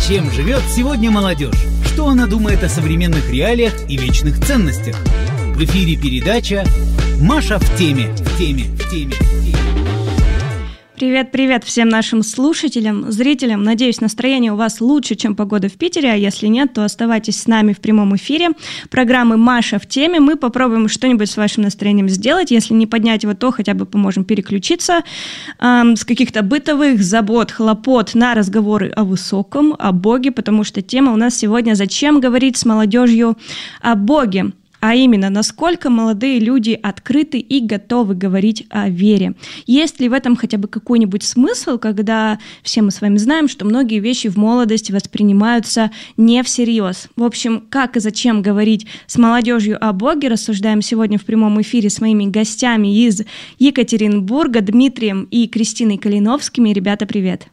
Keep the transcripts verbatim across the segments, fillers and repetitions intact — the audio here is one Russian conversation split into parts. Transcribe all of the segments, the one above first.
Чем живет сегодня молодежь? Что она думает о современных реалиях и вечных ценностях? В эфире передача «Маша в теме». В теме, в теме, в теме. Привет-привет всем нашим слушателям, зрителям. Надеюсь, настроение у вас лучше, чем погода в Питере, а если нет, то оставайтесь с нами в прямом эфире программы «Маша в теме». Мы попробуем что-нибудь с вашим настроением сделать. Если не поднять его, то хотя бы поможем переключиться эм, с каких-то бытовых забот, хлопот на разговоры о высоком, о Боге, потому что тема у нас сегодня «Зачем говорить с молодежью о Боге?». А именно, насколько молодые люди открыты и готовы говорить о вере. Есть ли в этом хотя бы какой-нибудь смысл, когда все мы с вами знаем, что многие вещи в молодости воспринимаются не всерьез. В общем, как и зачем говорить с молодежью о Боге, рассуждаем сегодня в прямом эфире с моими гостями из Екатеринбурга, Дмитрием и Кристиной Калиновскими. Ребята, привет!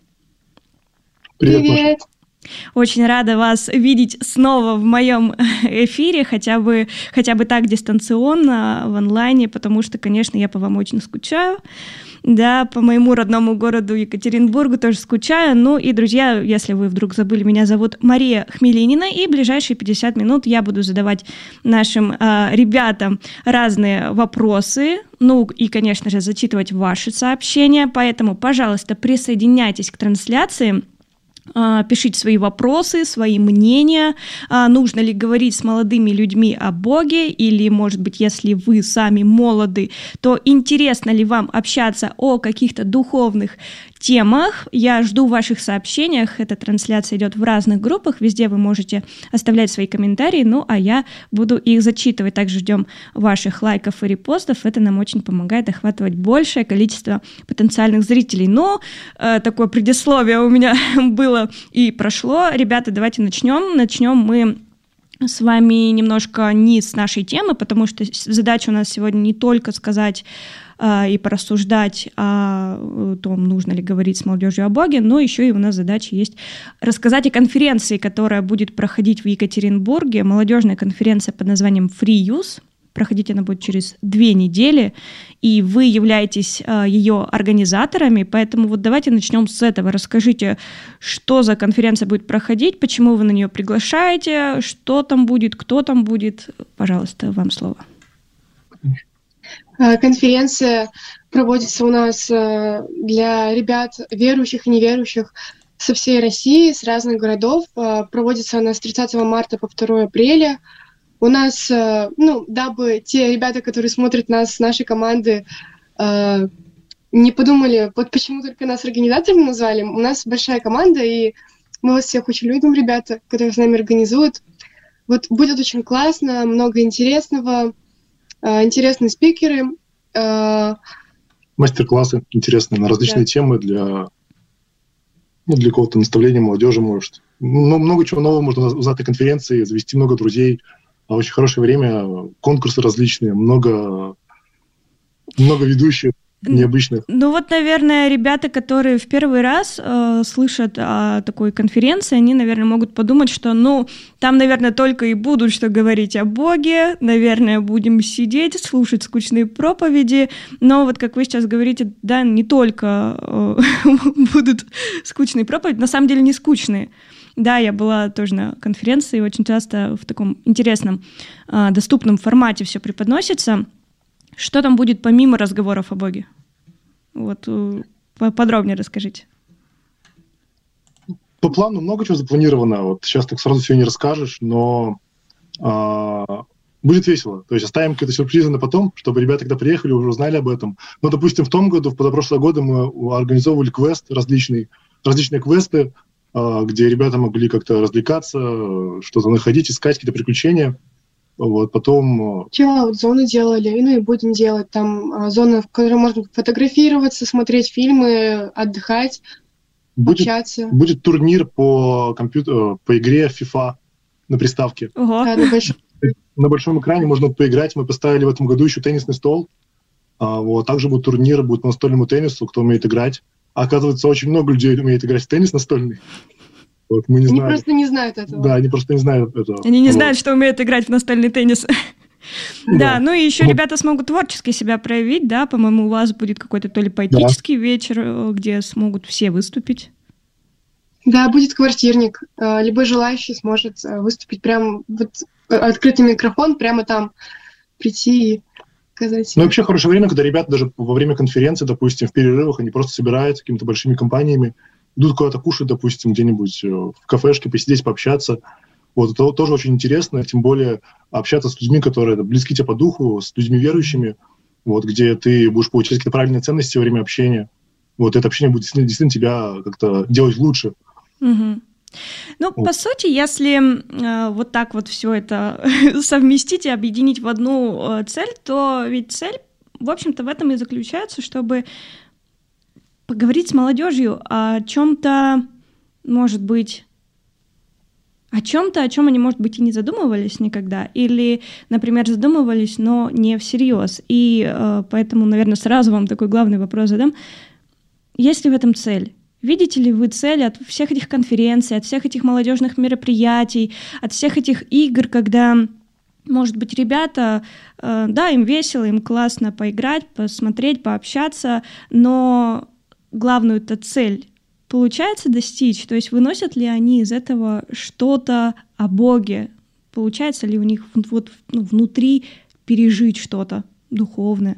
Привет! Привет. Очень рада вас видеть снова в моем эфире, хотя бы, хотя бы так дистанционно, в онлайне, потому что, конечно, я по вам очень скучаю. Да, по моему родному городу Екатеринбургу тоже скучаю. Ну и, друзья, если вы вдруг забыли, меня зовут Мария Хмелинина, и в ближайшие пятьдесят минут я буду задавать нашим э, ребятам разные вопросы, ну и, конечно же, зачитывать ваши сообщения, поэтому, пожалуйста, присоединяйтесь к трансляции. Пишите свои вопросы, свои мнения, нужно ли говорить с молодыми людьми о Боге, или, может быть, если вы сами молоды, то интересно ли вам общаться о каких-то духовных темах. Я жду ваших сообщений, эта трансляция идет в разных группах, везде вы можете оставлять свои комментарии, ну а я буду их зачитывать. Также ждем ваших лайков и репостов, это нам очень помогает охватывать большее количество потенциальных зрителей. Но э, такое предисловие у меня было и прошло. Ребята, давайте начнем. Начнем мы с вами немножко не с нашей темы, потому что задача у нас сегодня не только сказать и порассуждать о том, нужно ли говорить с молодежью о Боге, но еще и у нас задача есть рассказать о конференции, которая будет проходить в Екатеринбурге, молодежная конференция под названием Free Youth. Проходить она будет через две недели, и вы являетесь ее организаторами, поэтому вот давайте начнем с этого. Расскажите, что за конференция будет проходить, почему вы на нее приглашаете, что там будет, кто там будет. Пожалуйста, вам слово. Конференция проводится у нас для ребят верующих и неверующих со всей России, с разных городов. Проводится она с тридцатого марта по второго апреля. У нас, ну, дабы те ребята, которые смотрят нас с нашей команды, не подумали, вот почему только нас организаторами назвали. У нас большая команда, и мы вас всех очень любим, ребята, которые с нами организуют. Вот будет очень классно, много интересного. Интересные спикеры. Мастер-классы интересные на различные да. темы для, ну, для какого-то наставления молодежи, может. Ну, много чего нового можно узнать на конференции, завести много друзей. Очень хорошее время, конкурсы различные, много, много ведущих. Необычных. Ну вот, наверное, ребята, которые в первый раз э, слышат о такой конференции, они, наверное, могут подумать, что, ну, там, наверное, только и будут что говорить о Боге, наверное, будем сидеть, слушать скучные проповеди, но вот, как вы сейчас говорите, да, не только э, будут скучные проповеди, на самом деле не скучные. Да, я была тоже на конференции, очень часто в таком интересном, э, доступном формате все преподносится. Что там будет помимо разговоров о Боге? Вот подробнее расскажите. По плану много чего запланировано. Вот сейчас так сразу все не расскажешь, но а, будет весело. То есть оставим какие-то сюрпризы на потом, чтобы ребята, когда приехали, уже узнали об этом. Ну, допустим, в том году, в позапрошлом году мы организовывали квест различный, различные квесты, а, где ребята могли как-то развлекаться, что-то находить, искать какие-то приключения. Вот, потом... Сначала вот зоны делали, ну и будем делать. Там а, зона, в которой можно фотографироваться, смотреть фильмы, отдыхать, будет, общаться. Будет турнир по, компьютер, по игре FIFA на приставке. Ого. Да, на, большом... на большом экране можно поиграть. Мы поставили в этом году еще теннисный стол. А, вот, также будет турнир, будет по настольному теннису, кто умеет играть. А, оказывается, очень много людей умеет играть в теннис настольный. Вот, мы не они знали. просто не знают этого. Да, они просто не знают этого. Они не вот. знают, что умеют играть в настольный теннис. Да, да, ну и еще вот. Ребята смогут творчески себя проявить, да, по-моему, у вас будет какой-то то ли поэтический да. вечер, где смогут все выступить. Да, будет квартирник. Любой желающий сможет выступить прямо, вот, открытый микрофон, прямо там прийти и сказать. Ну, вообще хорошее время, когда ребята даже во время конференции, допустим, в перерывах, они просто собираются какими-то большими компаниями, идут куда-то кушать, допустим, где-нибудь в кафешке, посидеть, пообщаться. Вот, это тоже очень интересно, тем более общаться с людьми, которые близки тебе по духу, с людьми верующими, вот, где ты будешь получать какие-то правильные ценности во время общения. Вот это общение будет действительно, действительно тебя как-то делать лучше. Угу. Ну, вот. По сути, если э, вот так вот все это совместить и объединить в одну э, цель, то ведь цель, в общем-то, в этом и заключается, чтобы поговорить с молодежью о чем-то, может быть, о чем-то, о чем они, может быть, и не задумывались никогда, или, например, задумывались, но не всерьез. И э, поэтому, наверное, сразу вам такой главный вопрос задам. Есть ли в этом цель? Видите ли вы цель от всех этих конференций, от всех этих молодежных мероприятий, от всех этих игр, когда, может быть, ребята, э, да, им весело, им классно поиграть, посмотреть, пообщаться, но главную-то цель получается достичь? То есть выносят ли они из этого что-то о Боге? Получается ли у них вот, ну, внутри пережить что-то духовное?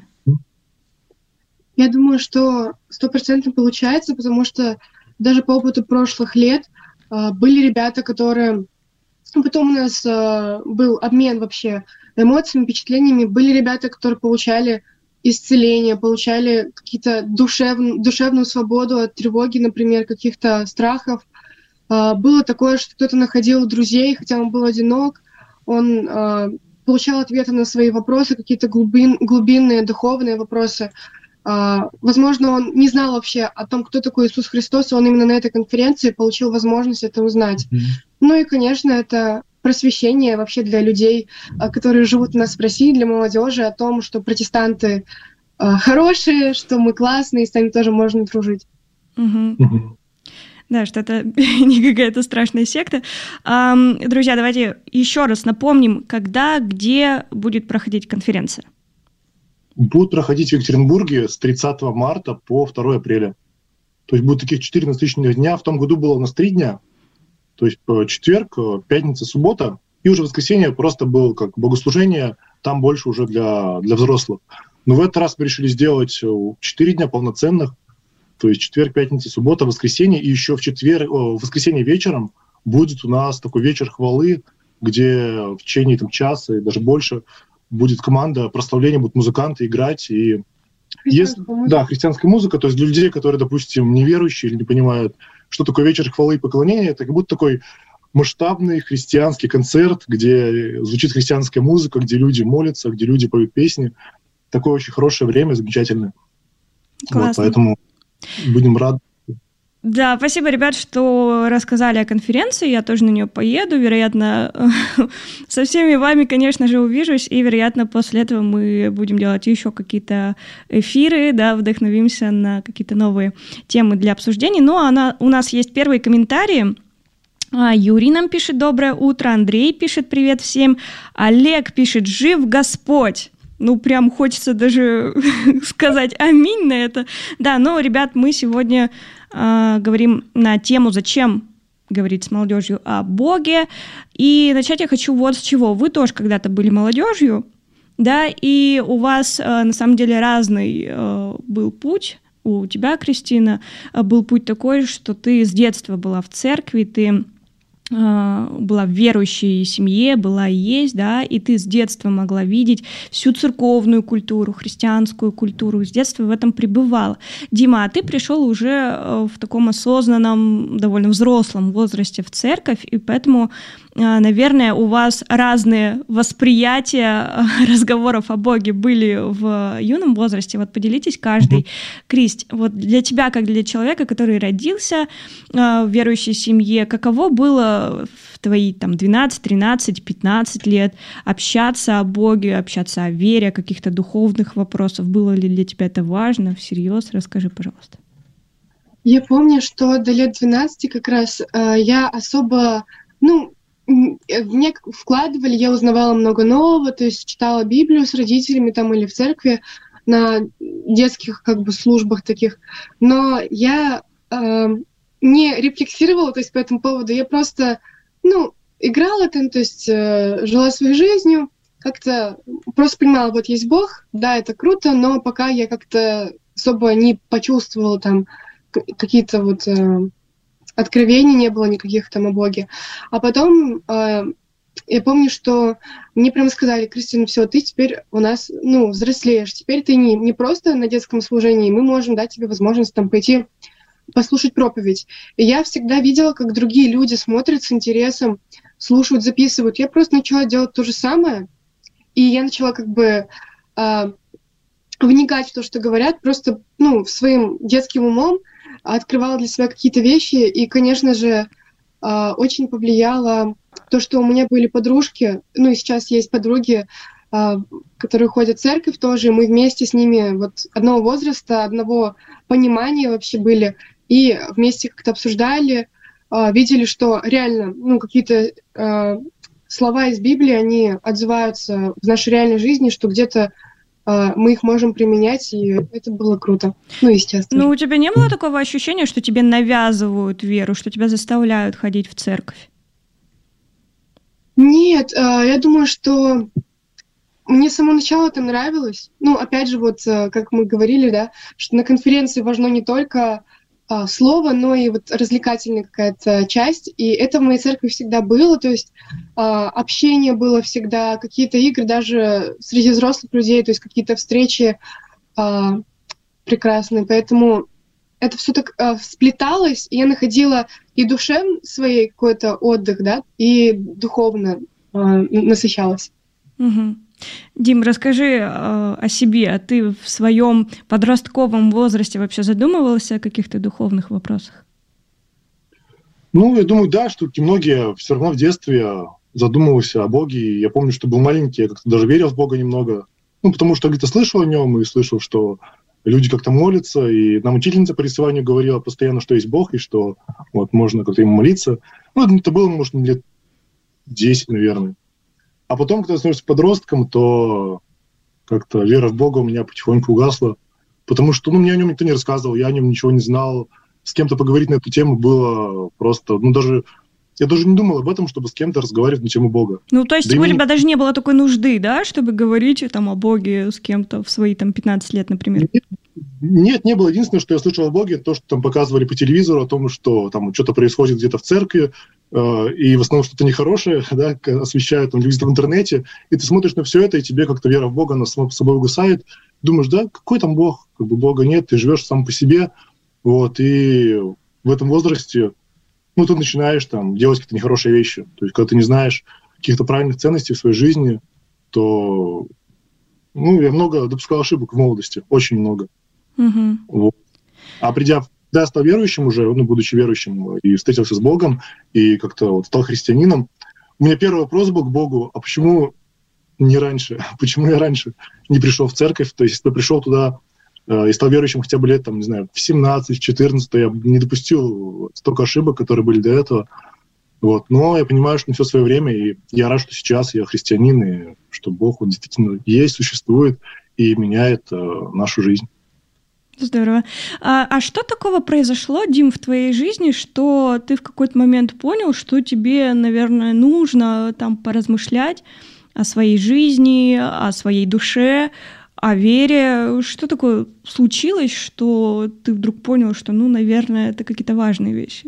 Я думаю, что стопроцентно получается, потому что даже по опыту прошлых лет э, были ребята, которые... Потом у нас э, был обмен вообще эмоциями, впечатлениями. Были ребята, которые получали исцеление, получали какие-то душев... душевную свободу от тревоги, например, каких-то страхов. Э, было такое, что кто-то находил друзей, хотя он был одинок, он э, получал ответы на свои вопросы, какие-то глубин... глубинные, духовные вопросы. Uh, возможно, он не знал вообще о том, кто такой Иисус Христос, и он именно на этой конференции получил возможность это узнать. Mm-hmm. Ну и, конечно, это просвещение вообще для людей, uh, которые живут у нас в России, для молодежи, о том, что протестанты uh, хорошие, что мы классные, и с нами тоже можно дружить. Mm-hmm. Mm-hmm. Да, что это не какая-то страшная секта. Um, друзья, давайте еще раз напомним, когда, где будет проходить конференция. Будут проходить в Екатеринбурге с тридцатого марта по второго апреля. То есть будут таких четыре насыщенных дня. В том году было у нас три дня. То есть четверг, пятница, суббота. И уже воскресенье просто было как богослужение. Там больше уже для, для взрослых. Но в этот раз мы решили сделать четыре дня полноценных. То есть четверг, пятница, суббота, воскресенье. И еще в четверг, о, в воскресенье вечером будет у нас такой вечер хвалы, где в течение там, часа и даже больше будет команда прославления, будут музыканты играть. И если, да, христианская музыка, то есть для людей, которые, допустим, неверующие или не понимают, что такое вечер хвалы и поклонения, это как будто такой масштабный христианский концерт, где звучит христианская музыка, где люди молятся, где люди поют песни. Такое очень хорошее время, замечательное. Вот, поэтому будем рады. Да, спасибо, ребят, что рассказали о конференции. Я тоже на нее поеду. Вероятно, со всеми вами, конечно же, увижусь. И, вероятно, после этого мы будем делать еще какие-то эфиры, да, вдохновимся на какие-то новые темы для обсуждений. Ну, а у нас есть первые комментарии. Юрий нам пишет «Доброе утро», Андрей пишет «Привет всем», Олег пишет «Жив Господь». Ну, прям хочется даже сказать аминь на это. Да, но, ребят, мы сегодня э, говорим на тему «Зачем говорить с молодежью о Боге?». И начать я хочу вот с чего. Вы тоже когда-то были молодежью, да, и у вас э, на самом деле разный э, был путь. У тебя, Кристина, был путь такой, что ты с детства была в церкви, ты была в верующей семье, была и есть, да, и ты с детства могла видеть всю церковную культуру, христианскую культуру, с детства в этом пребывала. Дима, а ты пришел уже в таком осознанном, довольно взрослом возрасте в церковь, и поэтому, наверное, у вас разные восприятия разговоров о Боге были в юном возрасте. Вот поделитесь каждый. Mm-hmm. Кристь, вот для тебя, как для человека, который родился в верующей семье, каково было в твои там двенадцать, тринадцать, пятнадцать лет общаться о Боге, общаться о вере, о каких-то духовных вопросах? Было ли для тебя это важно, всерьез? Расскажи, пожалуйста. Я помню, что до лет двенадцати как раз э, я особо, ну, мне вкладывали, я узнавала много нового, то есть читала Библию с родителями там или в церкви на детских как бы службах таких, но я... Э, не рефлексировала, то есть по этому поводу. Я просто, ну, играла там, то есть э, жила своей жизнью, как-то просто понимала, вот есть Бог, да, это круто, но пока я как-то особо не почувствовала там какие-то вот э, откровений, не было никаких там о Боге. А потом э, я помню, что мне прямо сказали: Кристина, все, ты теперь у нас, ну, взрослеешь, теперь ты не, не просто на детском служении, мы можем дать тебе возможность там пойти послушать проповедь. И я всегда видела, как другие люди смотрят с интересом, слушают, записывают. Я просто начала делать то же самое, и я начала как бы э, вникать в то, что говорят, просто, ну, своим детским умом открывала для себя какие-то вещи, и, конечно же, э, очень повлияло то, что у меня были подружки, ну и сейчас есть подруги, э, которые ходят в церковь тоже, и мы вместе с ними вот одного возраста, одного понимания вообще были, и вместе как-то обсуждали, э, видели, что реально, ну, какие-то э, слова из Библии, они отзываются в нашей реальной жизни, что где-то э, мы их можем применять, и это было круто. Ну, естественно. Ну, у тебя не было такого ощущения, что тебе навязывают веру, что тебя заставляют ходить в церковь? Нет, э, я думаю, что мне с самого начала это нравилось. Ну, опять же, вот, э, как мы говорили, да, что на конференции важно не только э, слово, но и вот развлекательная какая-то часть. И это в моей церкви всегда было, то есть э, общение было всегда, какие-то игры даже среди взрослых людей, то есть какие-то встречи э, прекрасные. Поэтому это все так э, сплеталось, и я находила и душевно своей какой-то отдых, да, и духовно э, насыщалась. Угу. Дим, расскажи э, о себе. А ты в своем подростковом возрасте вообще задумывался о каких-то духовных вопросах? Ну, я думаю, да, что многие все равно в детстве задумывался о Боге. Я помню, что был маленький, я как-то даже верил в Бога немного. Ну, потому что где-то слышал о нем и слышал, что люди как-то молятся, и нам учительница по рисованию говорила постоянно, что есть Бог, и что вот можно как-то ему молиться. Ну, это было, может, лет десять, наверное. А потом, когда я становился подростком, то как-то вера в Бога у меня потихоньку угасла, потому что, ну, мне о нем никто не рассказывал, я о нем ничего не знал. С кем-то поговорить на эту тему было просто, ну, даже... Я даже не думал об этом, чтобы с кем-то разговаривать на тему Бога. Ну, то есть да у меня... тебя даже не было такой нужды, да, чтобы говорить там о Боге с кем-то в свои там пятнадцать лет, например? Нет, нет, не было. Единственное, что я слышал о Боге, то, что там показывали по телевизору, о том, что там что-то происходит где-то в церкви, э, и в основном что-то нехорошее, да, освещают там люди в интернете, и ты смотришь на все это, и тебе как-то вера в Бога, она сама по собой угасает. Думаешь, да, какой там Бог? Как бы Бога нет, ты живешь сам по себе. Вот, и в этом возрасте ну, ты начинаешь там делать какие-то нехорошие вещи. То есть, когда ты не знаешь каких-то правильных ценностей в своей жизни, то, ну, я много допускал ошибок в молодости, очень много. Mm-hmm. Вот. А придя, когда я стал верующим уже, ну, будучи верующим, и встретился с Богом, и как-то вот стал христианином, у меня первый вопрос был к Богу: а почему не раньше? Почему я раньше не пришел в церковь? То есть, если бы пришел туда и стал верующим хотя бы лет, там, не знаю, в семнадцать, в четырнадцать, то я не допустил столько ошибок, которые были до этого. Вот. Но я понимаю, что на все свое время, и я рад, что сейчас я христианин, и что Бог, Он действительно есть, существует и меняет э, нашу жизнь. Здорово. А, а что такого произошло, Дим, в твоей жизни, что ты в какой-то момент понял, что тебе, наверное, нужно там поразмышлять о своей жизни, о своей душе, о вере? Что такое случилось, что ты вдруг понял, что, ну, наверное, это какие-то важные вещи?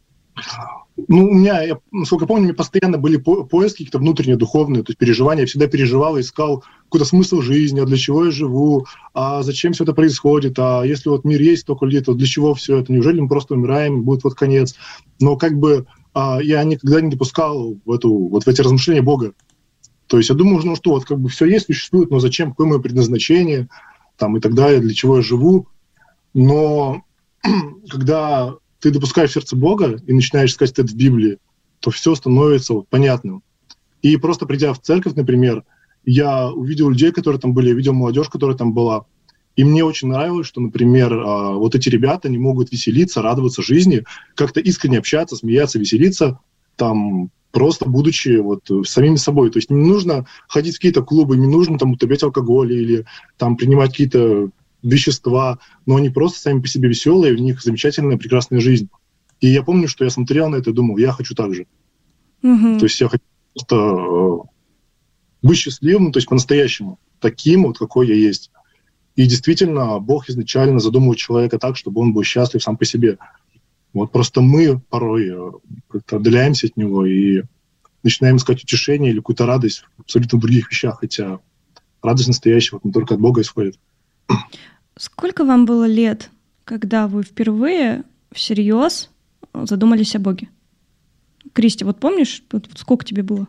Ну, у меня, я, насколько помню, у меня постоянно были по- поиски какие-то внутренние, духовные, то есть переживания. Я всегда переживал, искал какой-то смысл жизни, а для чего я живу, а зачем все это происходит, а если вот мир есть столько людей, то для чего все это? Неужели мы просто умираем, будет вот конец? Но как бы а, я никогда не допускал в, эту, вот в эти размышления Бога. То есть я думаю, ну что, вот как бы все есть, существует, но зачем, какое мое предназначение, там, и так далее, для чего я живу. Но когда ты допускаешь сердце Бога и начинаешь искать это в Библии, то все становится вот понятным. И просто придя в церковь, например, я увидел людей, которые там были, я видел молодежь, которая там была, и мне очень нравилось, что, например, вот эти ребята, они могут веселиться, радоваться жизни, как-то искренне общаться, смеяться, веселиться, там, просто будучи вот самими собой. То есть не нужно ходить в какие-то клубы, не нужно там употреблять алкоголь или там принимать какие-то вещества, но они просто сами по себе веселые, и у них замечательная, прекрасная жизнь. И я помню, что я смотрел на это и думал, я хочу так же. Угу. То есть я хочу просто быть счастливым, то есть по-настоящему, таким вот, какой я есть. И действительно, Бог изначально задумывает человека так, чтобы он был счастлив сам по себе. Вот просто мы порой как-то отдаляемся от него и начинаем искать утешение или какую-то радость в абсолютно других вещах, хотя радость настоящая вот не только от Бога исходит. Сколько вам было лет, когда вы впервые всерьез задумались о Боге? Кристи, вот помнишь, вот сколько тебе было?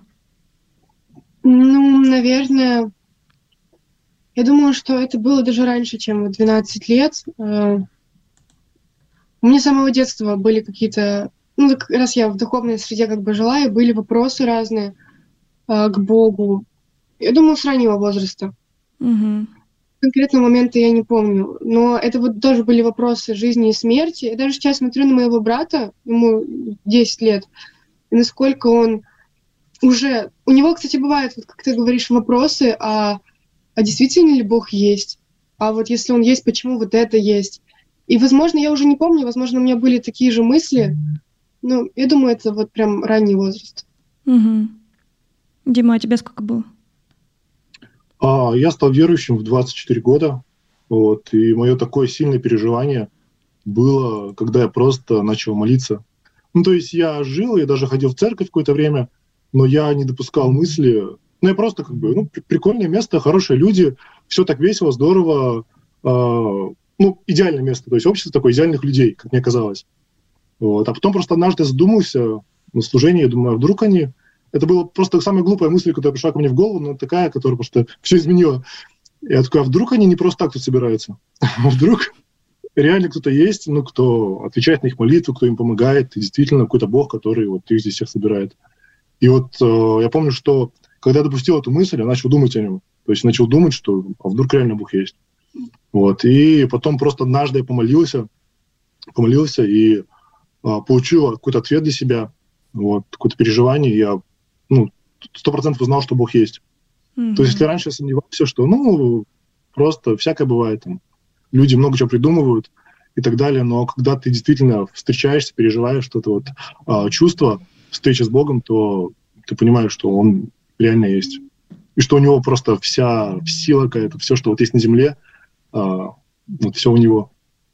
Ну, наверное, я думаю, что это было даже раньше, чем в двенадцать лет. У меня с самого детства были какие-то... Ну, раз я в духовной среде как бы жила, и были вопросы разные к Богу. Я думаю, с раннего возраста. Угу. Конкретного момента я не помню. Но это вот тоже были вопросы жизни и смерти. Я даже сейчас смотрю на моего брата, ему десять лет, и насколько он уже... У него, кстати, бывают, вот как ты говоришь, вопросы, а, а действительно ли Бог есть? А вот если он есть, почему вот это есть? И, возможно, я уже не помню, возможно, у меня были такие же мысли. Ну, я думаю, это вот прям ранний возраст. Угу. Дима, а тебе сколько было? А, я стал верующим в двадцать четыре года. Вот, и мое такое сильное переживание было, когда я просто начал молиться. Ну, то есть я жил, я даже ходил в церковь какое-то время, но я не допускал мысли. Ну, я просто как бы, ну, прикольное место, хорошие люди, все так весело, здорово. Э, ну, идеальное место, то есть общество такое идеальных людей, как мне казалось. Вот. А потом просто однажды задумался на служении, я думаю, а вдруг они... Это была просто самая глупая мысль, которая пришла ко мне в голову, но такая, которая просто все изменила. Я такой, а вдруг они не просто так тут собираются? Вдруг реально кто-то есть, ну, кто отвечает на их молитву, кто им помогает, и действительно какой-то Бог, который вот их здесь всех собирает. И вот э, я помню, что когда я допустил эту мысль, я начал думать о нем. То есть начал думать, что а вдруг реально Бог есть. Вот. И потом просто однажды я помолился, помолился и э, получил какой-то ответ для себя, вот, какое-то переживание. Я ну, сто процентов узнал, что Бог есть. Mm-hmm. То есть если раньше я сомневался, что ну, просто всякое бывает, там, люди много чего придумывают и так далее, но когда ты действительно встречаешься, переживаешь что-то вот, э, чувство встречи с Богом, то ты понимаешь, что Он реально есть. И что у Него просто вся сила какая-то, все, что вот есть на земле, э, вот все у Него.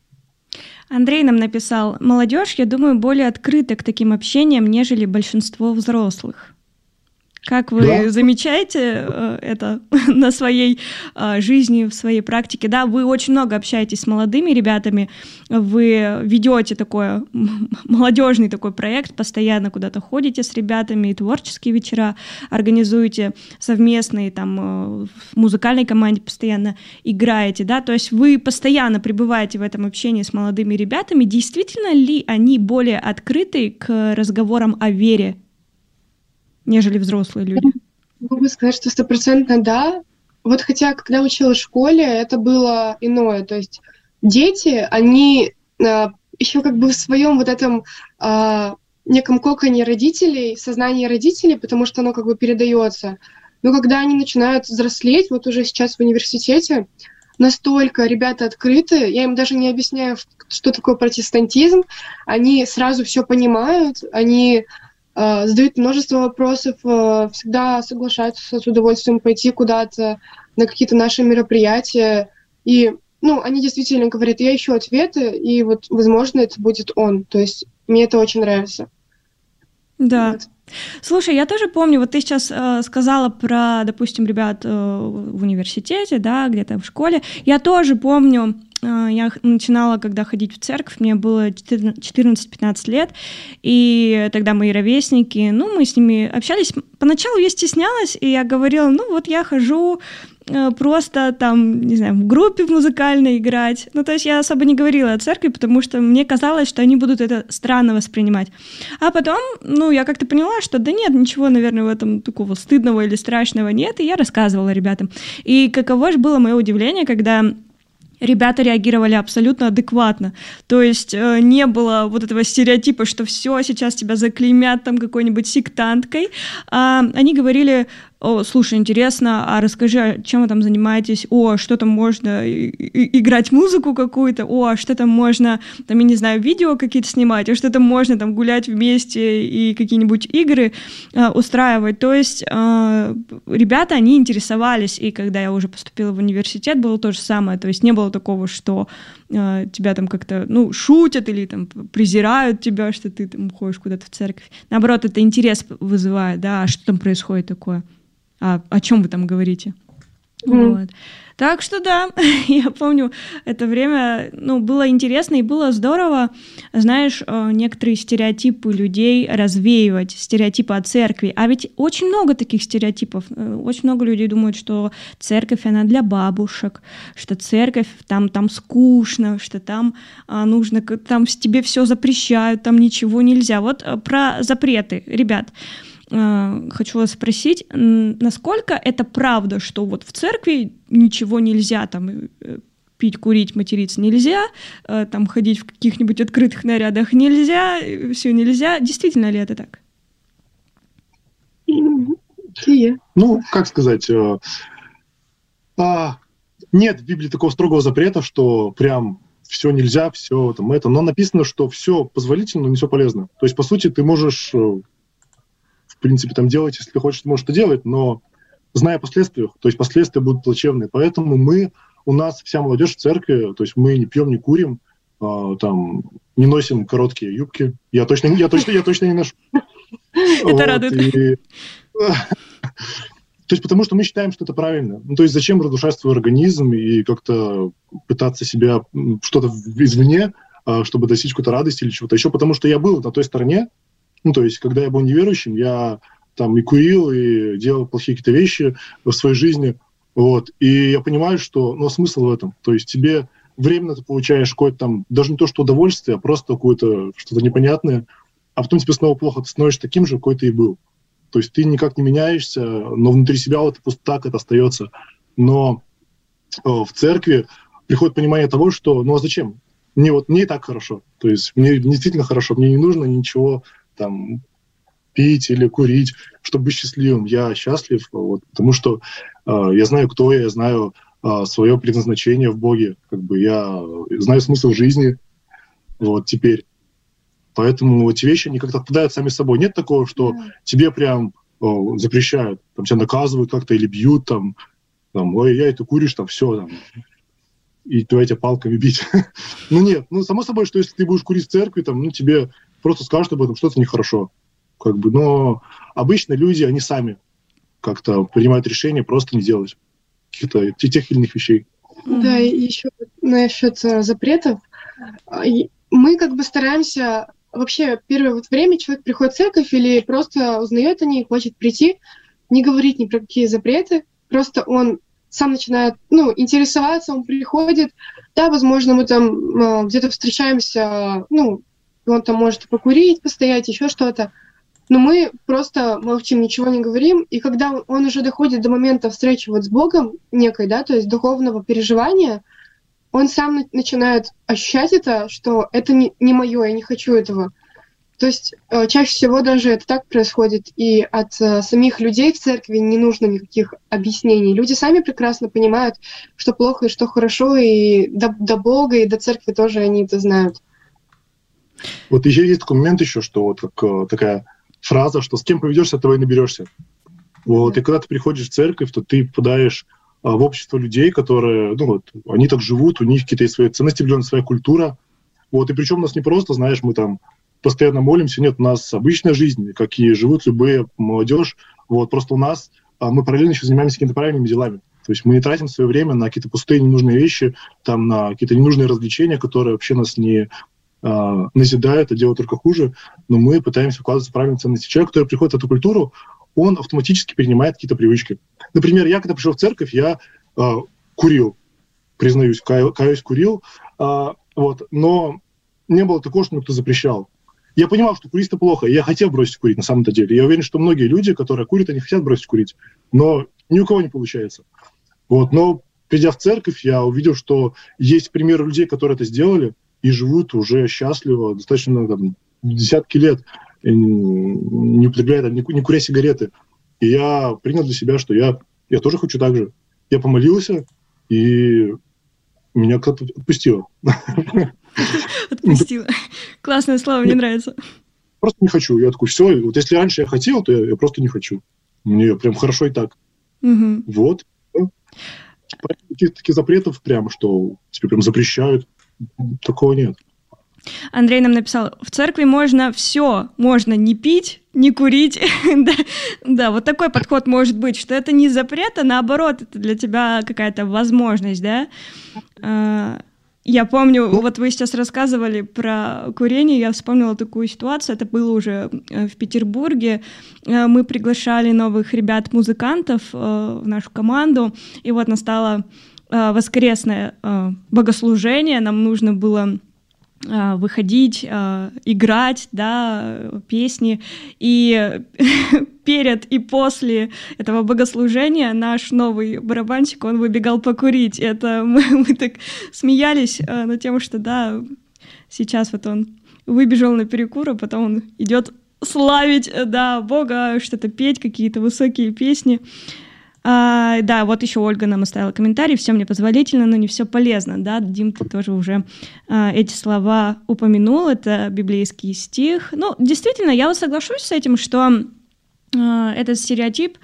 Андрей нам написал: молодежь, я думаю, более открыта к таким общениям, нежели большинство взрослых. Как вы да. замечаете э, это на своей э, жизни, в своей практике? Да, вы очень много общаетесь с молодыми ребятами, вы ведете такой молодежный такой проект, постоянно куда-то ходите с ребятами, и творческие вечера организуете совместные, там, э, в музыкальной команде постоянно играете, да, то есть вы постоянно пребываете в этом общении с молодыми ребятами. Действительно ли они более открыты к разговорам о вере, нежели взрослые люди? Могу сказать, что стопроцентно да. Вот хотя, когда училась в школе, это было иное. То есть дети, они а, еще как бы в своем вот этом а, неком коконе родителей, сознании родителей, потому что оно как бы передается. Но когда они начинают взрослеть, вот уже сейчас в университете, настолько ребята открыты, я им даже не объясняю, что такое протестантизм, они сразу все понимают, они задают множество вопросов, всегда соглашаются с удовольствием пойти куда-то на какие-то наши мероприятия. И, ну, они действительно говорят, я ищу ответы, и вот, возможно, это будет он. То есть мне это очень нравится. Да. Вот. Слушай, я тоже помню, вот ты сейчас э, сказала про, допустим, ребят э, в университете, да, где-то в школе. Я тоже помню, э, я начинала, когда ходить в церковь, мне было четырнадцать-пятнадцать лет, и тогда мои ровесники, ну, мы с ними общались. Поначалу я стеснялась, и я говорила, ну, вот я хожу просто там, не знаю, в группе в музыкальной играть. Ну, то есть я особо не говорила о церкви, потому что мне казалось, что они будут это странно воспринимать. А потом, ну, я как-то поняла, что да нет, ничего, наверное, в этом такого стыдного или страшного нет, и я рассказывала ребятам. И каково же было мое удивление, когда ребята реагировали абсолютно адекватно. То есть э, не было вот этого стереотипа, что все, сейчас тебя заклеймят там какой-нибудь сектанткой. А они говорили, о, слушай, интересно, а расскажи, чем вы там занимаетесь? О, что там можно и- и- играть музыку какую-то? О, а что там можно, там, я не знаю, видео какие-то снимать? А что там можно там гулять вместе и какие-нибудь игры э, устраивать? То есть э, ребята, они интересовались, и когда я уже поступила в университет, было то же самое. То есть не было такого, что э, тебя там как-то, ну, шутят или там презирают тебя, что ты там ходишь куда-то в церковь. Наоборот, это интерес вызывает, да, а что там происходит такое? А о чем вы там говорите? Mm. Вот. Так что да, я помню, это время, ну, было интересно и было здорово, знаешь, некоторые стереотипы людей развеивать, стереотипы о церкви. А ведь очень много таких стереотипов. Очень много людей думают, что церковь, она для бабушек, что церковь, там, там скучно, что там а, нужно, там тебе все запрещают, там ничего нельзя. Вот про запреты, ребят. Хочу вас спросить, насколько это правда, что вот в церкви ничего нельзя, там пить, курить, материться нельзя, там ходить в каких-нибудь открытых нарядах нельзя, все нельзя. Действительно ли это так? Ну, как сказать, а, нет в Библии такого строгого запрета, что прям все нельзя, все там это, но написано, что все позволительно, но не все полезно. То есть, по сути, ты можешь... в принципе, там делать, если ты хочешь, ты можешь это делать, но зная последствия, то есть последствия будут плачевные. Поэтому мы, у нас вся молодежь в церкви, то есть мы не пьем, не курим, а, там, не носим короткие юбки. Я точно, я точно, я точно не ношу. Это радует. То есть потому что мы считаем, что это правильно. Ну, то есть зачем разрушать свой организм и как-то пытаться себя что-то извне, чтобы достичь какой-то радости или чего-то еще, потому что я был на той стороне. Ну, то есть, когда я был неверующим, я там и курил, и делал плохие какие-то вещи в своей жизни, вот, и я понимаю, что, ну, смысл в этом, то есть тебе временно ты получаешь какое-то там, даже не то, что удовольствие, а просто какое-то что-то непонятное, а потом тебе снова плохо, ты становишься таким же, какой ты и был. То есть ты никак не меняешься, но внутри себя вот пустота это остается. Но в церкви приходит понимание того, что, ну, а зачем? Мне вот, мне и так хорошо, то есть мне действительно хорошо, мне не нужно ничего там пить или курить, чтобы быть счастливым. Я счастлив, вот, потому что э, я знаю, кто я, я знаю э, свое предназначение в Боге, как бы я знаю смысл жизни, вот, теперь. Поэтому эти вещи, они как-то отпадают сами собой. Нет такого, что yeah. тебе прям э, запрещают, там, тебя наказывают как-то или бьют, там, там, ой, я это куришь, там, все, там, и давайте палками бить. Ну нет, ну само собой, что если ты будешь курить в церкви, там, ну тебе просто скажут об этом, что это нехорошо. Как бы, но обычно люди, они сами как-то принимают решение просто не делать каких-то тех или иных вещей. Да, и еще насчет запретов. Мы как бы стараемся... Вообще, первое вот время человек приходит в церковь или просто узнает о ней, хочет прийти, не говорить ни про какие запреты, просто он сам начинает, ну, интересоваться, он приходит, да, возможно, мы там где-то встречаемся, ну, он там может покурить, постоять, еще что-то. Но мы просто молчим, ничего не говорим. И когда он уже доходит до момента встречи вот с Богом некой, да, то есть духовного переживания, он сам начинает ощущать это, что это не, не мое, я не хочу этого. То есть э, чаще всего даже это так происходит. И от э, самих людей в церкви не нужно никаких объяснений. Люди сами прекрасно понимают, что плохо и что хорошо, и до, до Бога, и до церкви тоже они это знают. Вот еще есть такой момент еще, что вот как, такая фраза, что с кем поведешься, того и наберешься. Вот, mm-hmm. И когда ты приходишь в церковь, то ты попадаешь а, в общество людей, которые, ну вот, они так живут, у них какие-то свои ценности, определенная своя культура. Вот, и причем у нас не просто, знаешь, мы там постоянно молимся, нет, у нас обычная жизнь, какие живут любые молодежь. Вот, просто у нас а, мы параллельно еще занимаемся какими-то правильными делами. То есть мы не тратим свое время на какие-то пустые ненужные вещи, там, на какие-то ненужные развлечения, которые вообще нас не а, назидают, а делают только хуже, но мы пытаемся вкладываться в правильные ценности. Человек, который приходит в эту культуру, он автоматически перенимает какие-то привычки. Например, я, когда пришел в церковь, я а, курил, признаюсь, каю, каюсь, курил, а, вот, но не было такого, что мне кто-то запрещал. Я понимал, что курить это плохо, и я хотел бросить курить на самом-то деле. Я уверен, что многие люди, которые курят, они хотят бросить курить, но ни у кого не получается. Вот, но придя в церковь, я увидел, что есть примеры людей, которые это сделали, и живут уже счастливо, достаточно там, десятки лет, не употребляя, не, не куря сигареты. И я принял для себя, что я, я тоже хочу так же. Я помолился, и меня кто-то отпустило. Отпустило. Классное слово, мне нравится. Просто не хочу. Я такой, все, вот если раньше я хотел, то я, я просто не хочу. Мне прям хорошо и так. Угу. Вот. Таких, таких запретов прям, что тебе прям запрещают, такого нет. Андрей нам написал, в церкви можно все, можно не пить, не курить. да, да, вот такой подход может быть, что это не запрет, а наоборот, это для тебя какая-то возможность, да? Я помню, вот вы сейчас рассказывали про курение, я вспомнила такую ситуацию, это было уже в Петербурге, мы приглашали новых ребят-музыкантов в нашу команду, и вот настало воскресное богослужение, нам нужно было выходить, играть, да, песни, и перед и после этого богослужения наш новый барабанщик, он выбегал покурить. Это мы, мы так смеялись над тем, что да, сейчас вот он выбежал на перекур, а потом он идет славить, да, Бога, что-то петь, какие-то высокие песни. А, да, вот еще Ольга нам оставила комментарий. Все мне позволительно, но не все полезно. Да, Дим, ты тоже уже а, эти слова упомянул. Это библейский стих. Ну, действительно, я вот соглашусь с этим, что а, этот стереотип,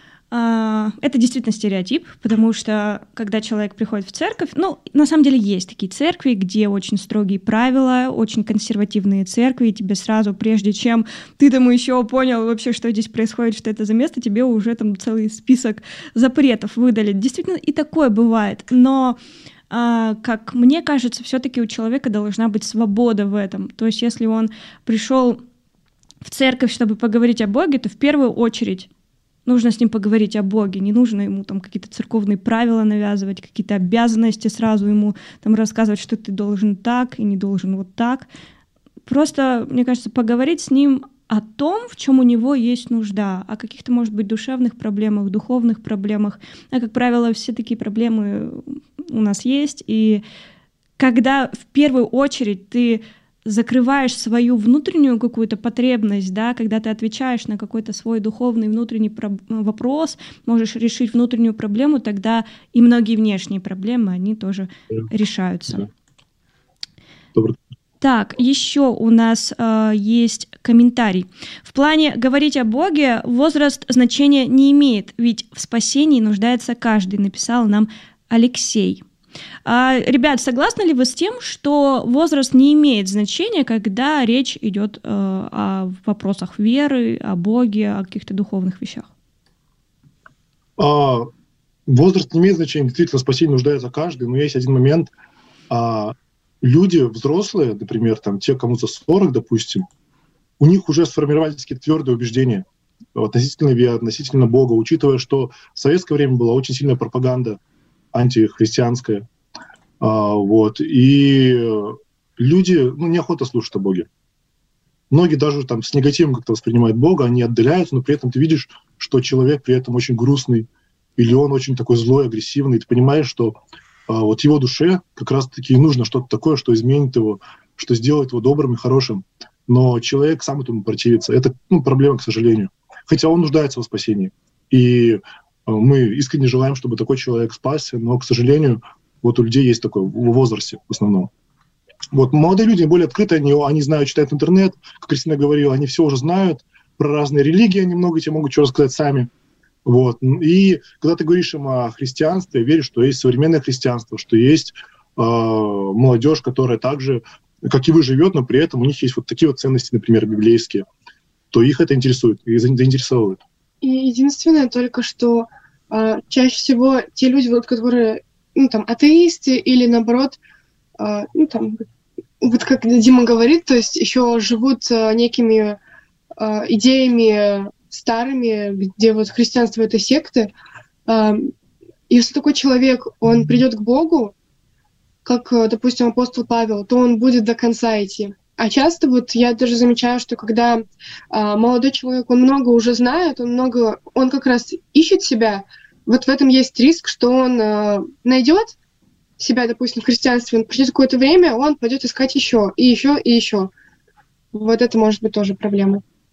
а, это действительно стереотип, потому что когда человек приходит в церковь, ну, на самом деле есть такие церкви, где очень строгие правила, очень консервативные церкви, и тебе сразу, прежде чем ты там еще понял вообще, что здесь происходит, что это за место, тебе уже там целый список запретов выдали. Действительно, и такое бывает, но а, как мне кажется, все-таки у человека должна быть свобода в этом. То есть если он пришел в церковь, чтобы поговорить о Боге, то в первую очередь нужно с ним поговорить о Боге, не нужно ему там какие-то церковные правила навязывать, какие-то обязанности сразу ему там рассказывать, что ты должен так и не должен вот так. Просто, мне кажется, поговорить с ним о том, в чем у него есть нужда, о каких-то, может быть, душевных проблемах, духовных проблемах. А, как правило, все такие проблемы у нас есть. И когда в первую очередь ты закрываешь свою внутреннюю какую-то потребность, да, когда ты отвечаешь на какой-то свой духовный внутренний про- вопрос, можешь решить внутреннюю проблему, тогда и многие внешние проблемы, они тоже да. решаются. Да. Так, еще у нас э, есть комментарий. В плане говорить о Боге возраст значения не имеет, ведь в спасении нуждается каждый, написал нам Алексей. А, ребят, согласны ли вы с тем, что возраст не имеет значения, когда речь идет э, о вопросах веры, о Боге, о каких-то духовных вещах? А, возраст не имеет значения, действительно, в спасении нуждается каждый, но есть один момент. А, люди взрослые, например, там, те, кому за сорок, допустим, у них уже сформировались какие-то твердые убеждения относительно веры, относительно Бога, учитывая, что в советское время была очень сильная пропаганда антихристианская. А, вот. И люди, ну, неохота слушать о Боге. Многие даже там с негативом как-то воспринимают Бога, они отдаляются, но при этом ты видишь, что человек при этом очень грустный, или он очень такой злой, агрессивный, и ты понимаешь, что а, вот его душе как раз-таки нужно что-то такое, что изменит его, что сделает его добрым и хорошим. Но человек сам этому противится. Это, ну, проблема, к сожалению. Хотя он нуждается в спасении. И мы искренне желаем, чтобы такой человек спасся, но, к сожалению, вот у людей есть такое в возрасте в основном. Вот молодые люди более открыты, они, они знают, читают интернет, как Кристина говорила, они все уже знают, про разные религии они много тебе могут что рассказать сами. Вот. И когда ты говоришь им о христианстве, я верю, что есть современное христианство, что есть э, молодежь, которая также, как и вы, живет, но при этом у них есть вот такие вот ценности, например, библейские, то их это интересует и заинтересовывает. И единственное только, что э, чаще всего те люди, вот, которые, ну, там, атеисты или, наоборот, э, ну, там, вот как Дима говорит, то есть еще живут э, некими э, идеями старыми, где вот христианство — это секты. Э, если такой человек, он придет к Богу, как, допустим, апостол Павел, то он будет до конца идти. А часто вот я даже замечаю, что когда а, молодой человек, он много уже знает, он много, он как раз ищет себя, вот в этом есть риск, что он а, найдет себя, допустим, в христианстве, он пройдет какое-то время, он пойдет искать еще, и еще, и еще. Вот это может быть тоже проблема.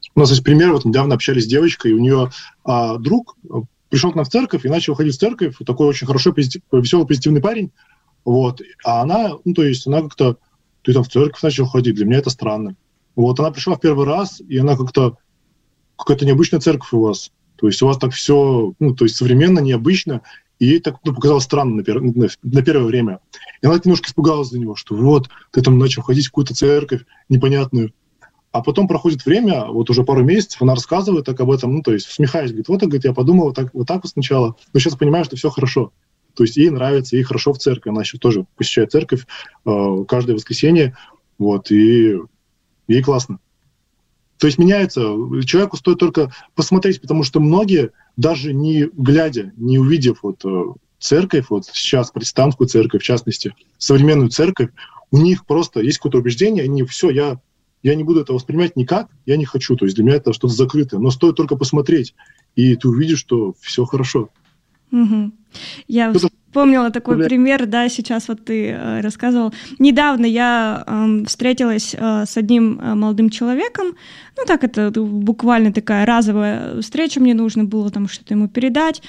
У нас есть пример, вот недавно общались с девочкой, и у нее а, друг пришел к нам в церковь и начал ходить в церковь, такой очень хороший, позитив, веселый, позитивный парень, вот, а она, ну, то есть она как-то, ты там в церковь начал ходить, для меня это странно. Вот, она пришла в первый раз, и она как-то, какая-то необычная церковь у вас, то есть у вас так все, ну, то есть современно, необычно, и ей так, ну, показалось странно на, пер... на, на первое время. И она немножко испугалась за него, что вот, ты там начал ходить в какую-то церковь непонятную. А потом проходит время, вот уже пару месяцев, она рассказывает так об этом, ну, то есть усмехаясь, говорит, вот, говорит, я подумала вот так вот, так вот сначала, но сейчас понимаю, что все хорошо. То есть ей нравится, ей хорошо в церкви, она еще тоже посещает церковь э, каждое воскресенье, вот, и ей классно. То есть меняется, человеку стоит только посмотреть, потому что многие, даже не глядя, не увидев вот церковь, вот сейчас протестантскую церковь, в частности, современную церковь, у них просто есть какое-то убеждение, они все, я... Я не буду это воспринимать никак, я не хочу. То есть для меня это что-то закрытое. Но стоит только посмотреть, и ты увидишь, что все хорошо. Угу. Я Что-то... вспомнила такой Бля... пример, да, сейчас вот ты э, рассказывал. Недавно я э, встретилась э, с одним э, молодым человеком. Ну так, это буквально такая разовая встреча, мне нужно было там что-то ему передать.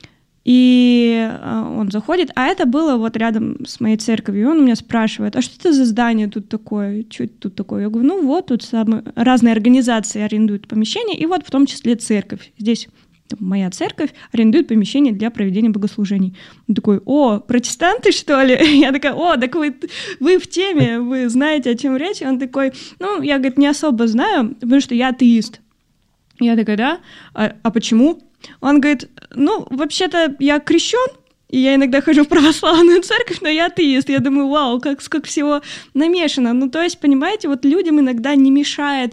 И он заходит, а это было вот рядом с моей церковью, и он у меня спрашивает, а что это за здание тут такое, что это тут такое? Я говорю, ну вот, тут самые разные организации арендуют помещения, и вот в том числе церковь. Здесь моя церковь арендует помещение для проведения богослужений. Он такой, о, протестанты, что ли? Я такая, о, так вы, вы в теме, вы знаете, о чем речь? Он такой, ну, я, говорит, не особо знаю, потому что я атеист. Я такая, да? А, а почему? Он говорит, ну, вообще-то я крещен, и я иногда хожу в православную церковь, но я атеист. Я думаю, вау, как, как всего намешано. Ну, то есть, понимаете, вот людям иногда не мешает...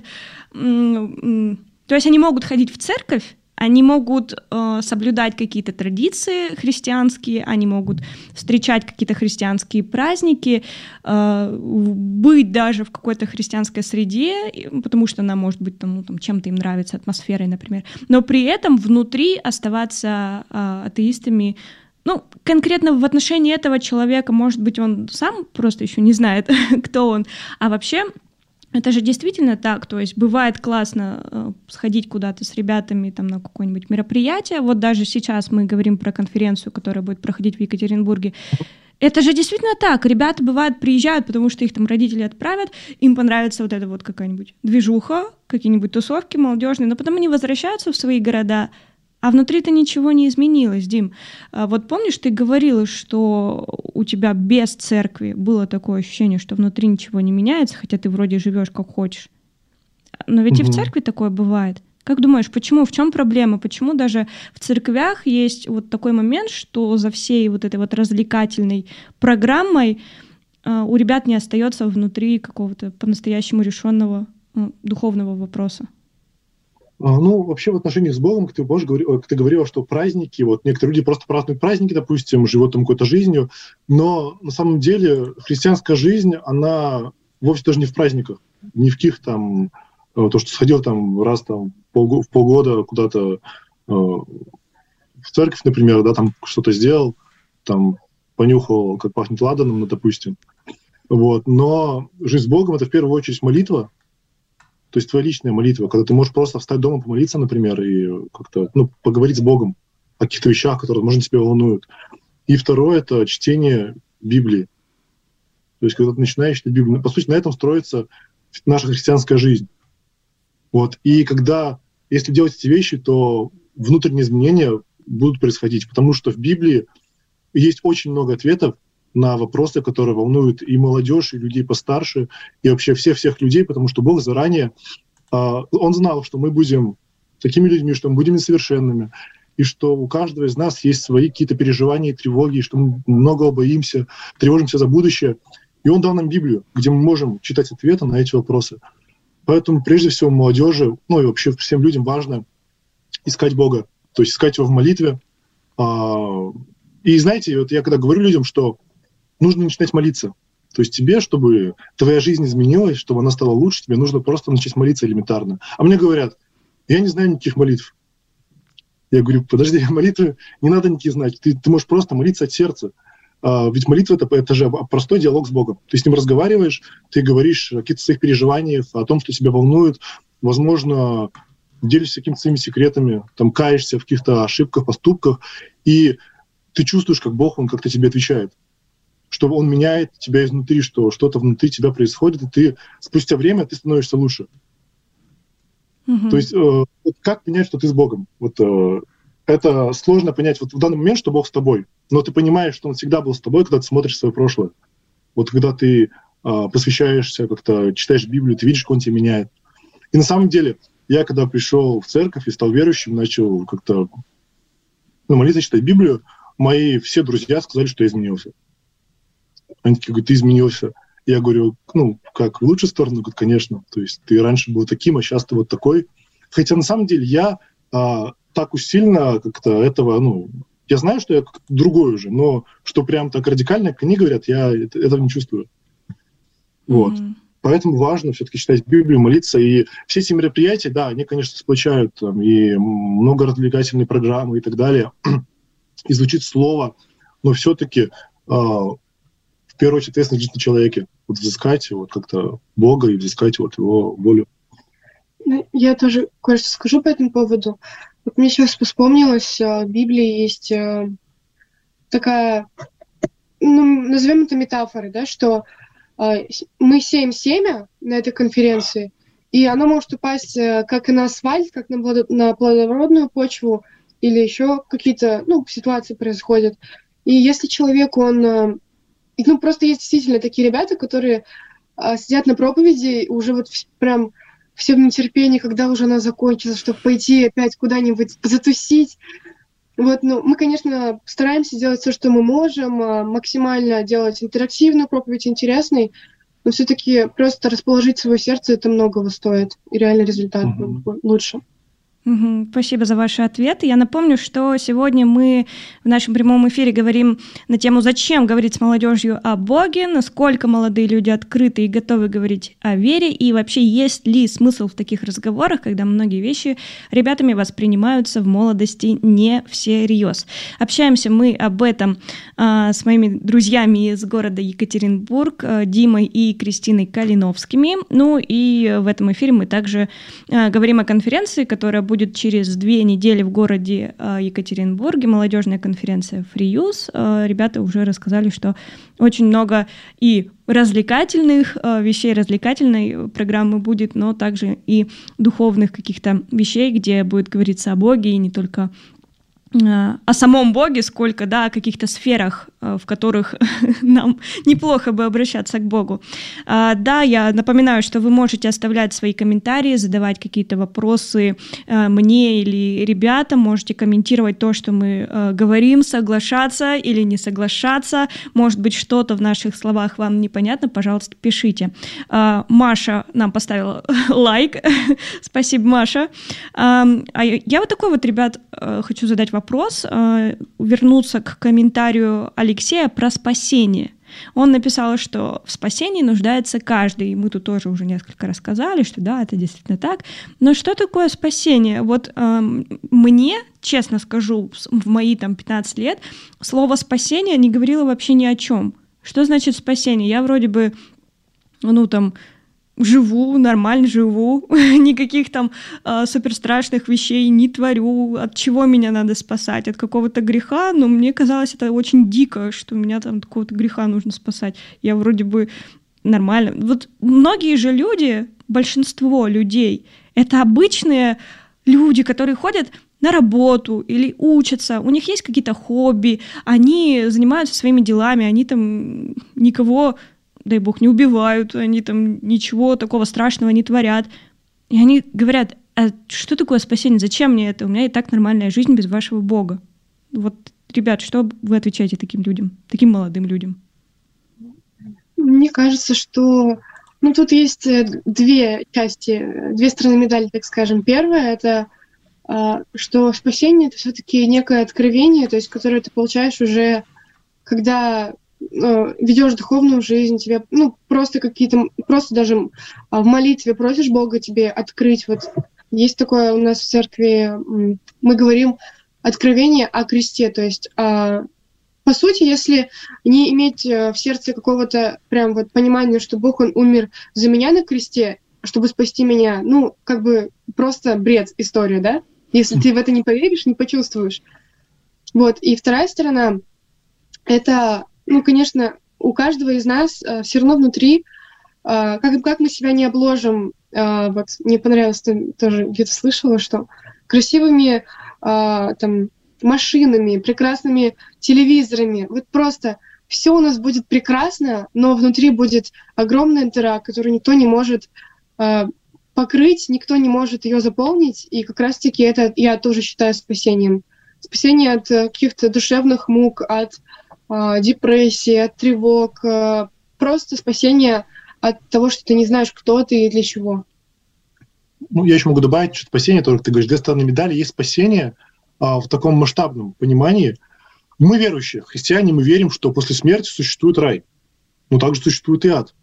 То есть они могут ходить в церковь, они могут э, соблюдать какие-то традиции христианские, они могут встречать какие-то христианские праздники, э, быть даже в какой-то христианской среде, потому что она может быть там, ну, там, чем-то им нравится, атмосферой, например, но при этом внутри оставаться э, атеистами. Ну, конкретно в отношении этого человека, может быть, он сам просто еще не знает, кто он, а вообще... Это же действительно так, то есть бывает классно э, сходить куда-то с ребятами там, на какое-нибудь мероприятие, вот даже сейчас мы говорим про конференцию, которая будет проходить в Екатеринбурге. Это же действительно так, ребята бывают приезжают, потому что их там родители отправят, им понравится вот эта вот какая-нибудь движуха, какие-нибудь тусовки молодежные, но потом они возвращаются в свои города, а внутри-то ничего не изменилось, Дим. Вот помнишь, ты говорила, что у тебя без церкви было такое ощущение, что внутри ничего не меняется, хотя ты вроде живешь как хочешь. Но ведь угу. и в церкви такое бывает. Как думаешь, почему? В чем проблема? Почему даже в церквях есть вот такой момент, что за всей вот этой вот развлекательной программой у ребят не остается внутри какого-то по-настоящему решенного духовного вопроса? Ну, вообще в отношениях с Богом, как ты, можешь, как ты говорила, что праздники, вот некоторые люди просто празднуют праздники, допустим, живут там какой-то жизнью, но на самом деле христианская жизнь, она вовсе даже не в праздниках, не в каких там, то, что сходил там раз там полго- в полгода куда-то э, в церковь, например, да, там что-то сделал, там понюхал, как пахнет ладаном, ну, допустим, вот, но жизнь с Богом — это в первую очередь молитва. То есть твоя личная молитва, когда ты можешь просто встать дома, помолиться, например, и как-то ну, поговорить с Богом о каких-то вещах, которые, может, тебя волнуют. И второе — это чтение Библии. То есть когда ты начинаешь читать Библию, по сути, на этом строится наша христианская жизнь. Вот. И когда, если делать эти вещи, то внутренние изменения будут происходить, потому что в Библии есть очень много ответов на вопросы, которые волнуют и молодежь, и людей постарше, и вообще всех-всех людей, потому что Бог заранее, э, Он знал, что мы будем такими людьми, что мы будем несовершенными, и что у каждого из нас есть свои какие-то переживания и тревоги, и что мы многого боимся, тревожимся за будущее. И Он дал нам Библию, где мы можем читать ответы на эти вопросы. Поэтому прежде всего молодежи, ну и вообще всем людям важно искать Бога, то есть искать Его в молитве. Э, и знаете, вот я когда говорю людям, что нужно начинать молиться. То есть тебе, чтобы твоя жизнь изменилась, чтобы она стала лучше, тебе нужно просто начать молиться элементарно. А мне говорят, я не знаю никаких молитв. Я говорю, подожди, молитвы не надо никаких знать. Ты, ты можешь просто молиться от сердца. А, ведь молитва это, — это же простой диалог с Богом. Ты с Ним разговариваешь, ты говоришь о каких-то своих переживаниях, о том, что тебя волнует, возможно, делишься какими-то своими секретами, там, каешься в каких-то ошибках, поступках, и ты чувствуешь, как Бог, Он как-то тебе отвечает, что Он меняет тебя изнутри, что что-то внутри тебя происходит, и ты спустя время ты становишься лучше. Mm-hmm. То есть э, вот как понять, что ты с Богом? Вот э, это сложно понять вот в данный момент, что Бог с тобой, но ты понимаешь, что Он всегда был с тобой, когда ты смотришь в свое прошлое. Вот когда ты э, посвящаешься, как-то читаешь Библию, ты видишь, как Он тебя меняет. И на самом деле, я когда пришел в церковь и стал верующим, начал как-то ну, молиться, читать Библию, мои все друзья сказали, что я изменился. Они такие говорят, ты изменился. Я говорю, ну, как, в лучшую сторону? Говорят, конечно. То есть ты раньше был таким, а сейчас ты вот такой. Хотя на самом деле я а, так уж сильно как-то этого, ну, я знаю, что я другой уже, но что прям так радикально, как они говорят, я это, этого не чувствую. Mm-hmm. Вот. Поэтому важно все-таки читать Библию, молиться. И все эти мероприятия, да, они, конечно, сплочают. Там, и много развлекательной программы и так далее. И звучит слово, но все-таки э, в первую очередь ответственность лежит на человеке. Вот взыскать вот как-то Бога и взыскать вот его волю. Я тоже кое-что скажу по этому поводу. Вот мне сейчас вспомнилось, в Библии есть э, такая, ну, назовем это метафорой, да, что э, мы сеем семя на этой конференции, и оно может упасть э, как и на асфальт, как на, плодо- на плодородную почву, или еще какие-то, ну, ситуации происходят. И если человек, он... Ну, просто есть действительно такие ребята, которые а, сидят на проповеди, уже вот прям все в нетерпении, когда уже она закончится, чтобы пойти опять куда-нибудь затусить. Вот, ну, мы, конечно, стараемся делать все, что мы можем, максимально делать интерактивную проповедь, интересной, но все-таки просто расположить свое сердце, это многого стоит, и реально результат mm-hmm. был лучше. Угу, спасибо за ваши ответы. Я напомню, что сегодня мы в нашем прямом эфире говорим на тему «Зачем говорить с молодежью о Боге?», насколько молодые люди открыты и готовы говорить о вере, и вообще есть ли смысл в таких разговорах, когда многие вещи ребятами воспринимаются в молодости не всерьез. Общаемся мы об этом а, с моими друзьями из города Екатеринбург, а, Димой и Кристиной Калиновскими. Ну и в этом эфире мы также а, говорим о конференции, которая будет будет через две недели в городе Екатеринбурге, молодежная конференция Фриюз. Ребята уже рассказали, что очень много и развлекательных вещей, развлекательной программы будет, но также и духовных каких-то вещей, где будет говориться о Боге, и не только о самом Боге, сколько, да, о каких-то сферах, в которых нам неплохо бы обращаться к Богу. Да, я напоминаю, что вы можете оставлять свои комментарии, задавать какие-то вопросы мне или ребятам, можете комментировать то, что мы говорим, соглашаться или не соглашаться. Может быть, что-то в наших словах вам непонятно, пожалуйста, пишите. Маша нам поставила лайк. Спасибо, Маша. А я вот такой вот, ребят, хочу задать вопрос. Вопрос, вернуться к комментарию Алексея про спасение. Он написал, что в спасении нуждается каждый. И мы тут тоже уже несколько рассказали, что да, это действительно так. Но что такое спасение? Вот э, мне, честно скажу, в мои там пятнадцать лет слово «спасение» не говорило вообще ни о чем. Что значит спасение? Я вроде бы, ну там, живу, нормально живу, никаких там э, суперстрашных вещей не творю, от чего меня надо спасать, от какого-то греха, но мне казалось это очень дико, что меня там от какого-то греха нужно спасать. Я вроде бы нормально. Вот многие же люди, большинство людей, это обычные люди, которые ходят на работу или учатся, у них есть какие-то хобби, они занимаются своими делами, они там никого, дай бог, не убивают, они там ничего такого страшного не творят. И они говорят, а что такое спасение, зачем мне это? У меня и так нормальная жизнь без вашего Бога. Вот, ребят, что вы отвечаете таким людям, таким молодым людям? Мне кажется, что ну, тут есть две части, две стороны медали, так скажем. Первая — это что спасение — это все-таки некое откровение, то есть которое ты получаешь уже, когда ведешь духовную жизнь, тебе, ну, просто какие-то, просто даже в молитве просишь Бога тебе открыть. Вот есть такое у нас в церкви, мы говорим откровение о кресте, то есть, по сути, если не иметь в сердце какого-то прям вот понимания, что Бог, Он умер за меня на кресте, чтобы спасти меня. Ну, как бы просто бред история, да? Если ты в это не поверишь, не почувствуешь. Вот. И вторая сторона — это, ну, конечно, у каждого из нас э, все равно внутри, э, как, как мы себя не обложим, э, вот мне понравилось, ты тоже где-то слышала, что красивыми э, там машинами, прекрасными телевизорами, вот просто все у нас будет прекрасно, но внутри будет огромная дыра, которую никто не может э, покрыть, никто не может ее заполнить, и как раз-таки это я тоже считаю спасением. Спасение от э, каких-то душевных мук, от э, депрессии, от тревог, э, просто спасение от того, что ты не знаешь, кто ты и для чего. Ну, я еще могу добавить, что спасение, только ты говоришь, две стороны медали, есть спасение а, в таком масштабном понимании. Мы верующие, христиане, мы верим, что после смерти существует рай, но также существует и ад.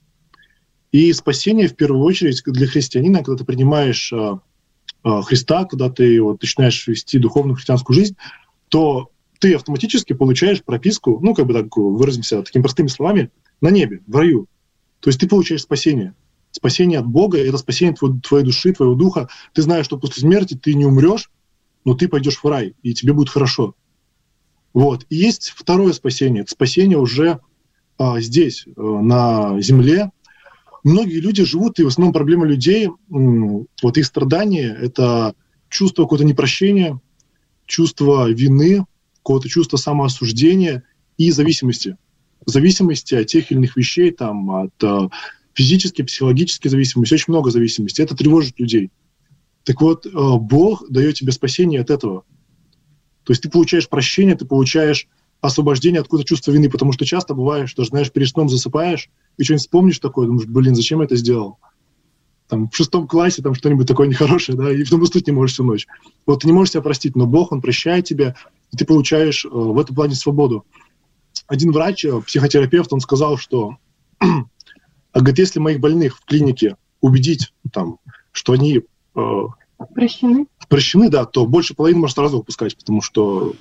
И спасение, в первую очередь, для христианина, когда ты принимаешь а, а, Христа, когда ты вот, начинаешь вести духовную христианскую жизнь, то ты автоматически получаешь прописку, ну, как бы так выразимся такими простыми словами, на небе, в раю. То есть ты получаешь спасение. Спасение от Бога — это спасение твоей, твоей души, твоего духа. Ты знаешь, что после смерти ты не умрешь, но ты пойдешь в рай, и тебе будет хорошо. Вот. И есть второе спасение. Это спасение уже а, здесь, а, на земле. Многие люди живут, и в основном проблема людей, м, вот их страдания — это чувство какого-то непрощения, чувство вины, какого-то чувства самоосуждения и зависимости. Зависимости от тех или иных вещей, там, от а, физической, психологической зависимости, очень много зависимости. Это тревожит людей. Так вот, а, Бог дает тебе спасение от этого. То есть ты получаешь прощение, ты получаешь освобождение от какого-то чувства вины, потому что часто бывает, что, знаешь, перед сном засыпаешь, и что-нибудь вспомнишь такое, думаешь, блин, зачем я это сделал? Там, в шестом классе там что-нибудь такое нехорошее, да, и потом уснуть не можешь всю ночь. Вот ты не можешь себя простить, но Бог, Он прощает тебя, и ты получаешь э, в этом плане свободу. Один врач, э, психотерапевт, он сказал, что, а, говорит, если моих больных в клинике убедить, там, что они... Э, Прощены? Прощены, да, то больше половины может сразу выпускать, потому что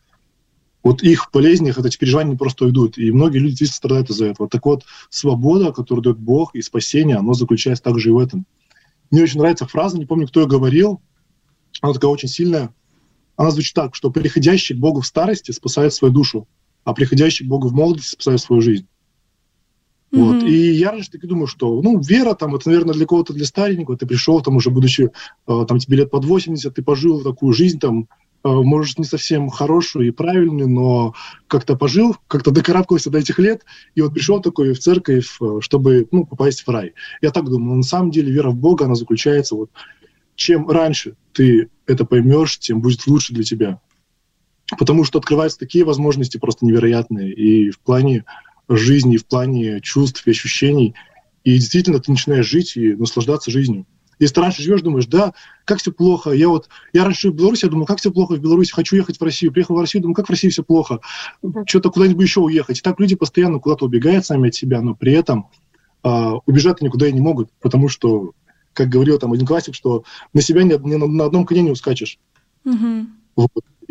вот их болезнях эти переживания просто уйдут, и многие люди действительно страдают из-за этого. Так вот, свобода, которую дает Бог, и спасение, оно заключается также и в этом. Мне очень нравится фраза, не помню, кто ее говорил, она такая очень сильная. Она звучит так, что приходящий к Богу в старости спасает свою душу, а приходящий к Богу в молодости спасает свою жизнь. Mm-hmm. Вот. И я раньше таки думаю, что, ну, вера, там, это, наверное, для кого-то, для старенького, ты пришел, там, уже будучи, э, там, тебе лет под восемьдесят, ты пожил такую жизнь, там, э, может, не совсем хорошую и правильную, но как-то пожил, как-то докарабкался до этих лет, и вот пришел такой в церковь, э, чтобы, ну, попасть в рай. Я так думаю, но на самом деле вера в Бога, она заключается, вот, чем раньше ты это поймешь, тем будет лучше для тебя. Потому что открываются такие возможности просто невероятные, и в плане жизни, в плане чувств и ощущений. И действительно ты начинаешь жить и наслаждаться жизнью. Если ты раньше живешь, думаешь, да, как все плохо. Я вот, я раньше в Беларуси, я думал, как все плохо в Беларуси, хочу ехать в Россию. Приехал в Россию, думаю, как в России все плохо. Что-то куда-нибудь еще уехать. И так люди постоянно куда-то убегают сами от себя, но при этом э, убежать никуда и не могут, потому что, как говорил там один классик, что на себя ни, ни на, на одном коне не ускачешь. Mm-hmm. Вот.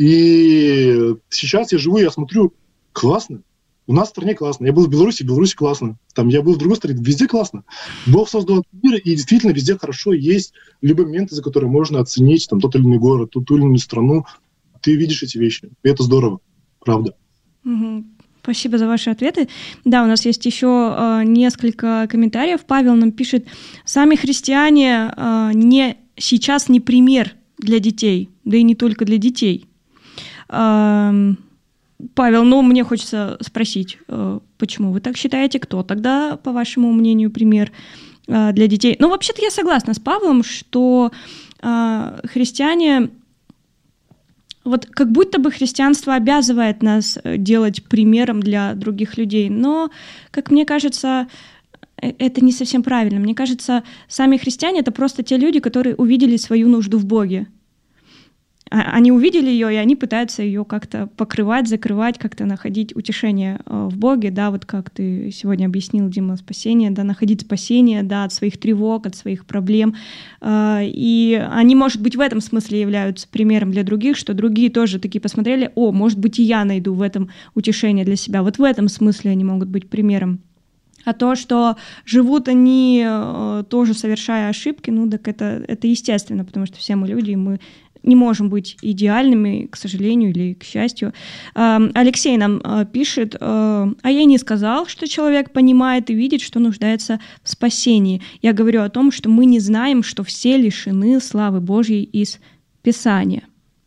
И сейчас я живу, я смотрю, классно. У нас в стране классно. Я был в Беларуси, в Беларуси классно. Там я был в другой стране, везде классно. Бог создал мир, и действительно везде хорошо. Есть любые моменты, за которые можно оценить там, тот или иной город, ту, ту или иную страну. Ты видишь эти вещи. И это здорово. Правда. Угу. Спасибо за ваши ответы. Да, у нас есть еще э, несколько комментариев. Павел нам пишет, сами христиане э, не, сейчас не пример для детей, да и не только для детей. Э, Павел, ну, мне хочется спросить, почему вы так считаете, кто тогда, по вашему мнению, пример для детей? Ну, вообще-то я согласна с Павлом, что христиане, вот как будто бы христианство обязывает нас делать примером для других людей, но, как мне кажется, это не совсем правильно. Мне кажется, сами христиане — это просто те люди, которые увидели свою нужду в Боге. Они увидели ее, и они пытаются ее как-то покрывать, закрывать, как-то находить утешение в Боге, да, вот как ты сегодня объяснил, Дима, спасение, да, находить спасение, да, от своих тревог, от своих проблем. И они, может быть, в этом смысле являются примером для других, что другие тоже такие посмотрели, о, может быть, и я найду в этом утешение для себя. Вот в этом смысле они могут быть примером. А то, что живут они э, тоже совершая ошибки, ну так это, это естественно, потому что все мы люди, и мы не можем быть идеальными, к сожалению или к счастью. Э, Алексей нам э, пишет, э, а я не сказал, что человек понимает и видит, что нуждается в спасении. Я говорю о том, что мы не знаем, что все лишены славы Божьей из Писания.